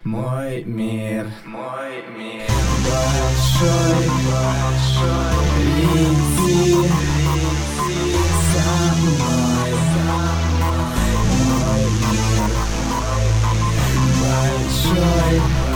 Мой мир, большой, лети со мной. Мой мир, большой,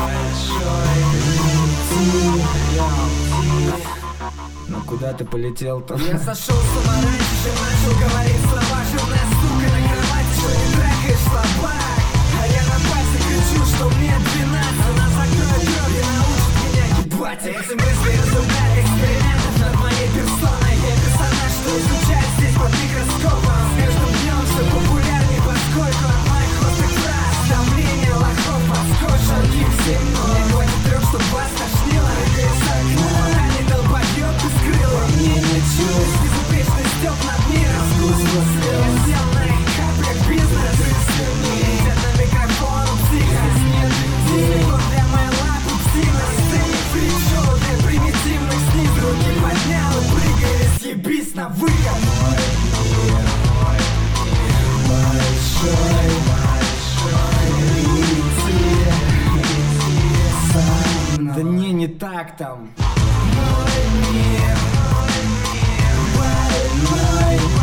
лети. Ну куда ты полетел-то? Я сошел с ума раньше, чем начал говорить слова. Жирная сука на кровати, что не трахаешь слабак. А я на пальце кричу, что мне 12. Она закроет кровь и научит меня ебать. Эти мысли результат экспериментов над моей персоной. Я персонаж, что изучает здесь под микроскопом. С каждым днем все популярней, поскольку от моих хостых фраз давление лохов подскочит. Мне хватит 3, чтоб вас тошнило. Рыгая с окна, а не долбоёб без крыла. Мне не чувств, безупречный стёб над миром. Искусство слез, я сел на их хап, как бизнес. Не едят на микрофон, психа. Нет людей, вот для моей лапы псина. Сцене фрик-шоу для примитивных снизу. Руки поднял и прыгай, съебись на выход. Большой, да не так там. Мой мир, больной.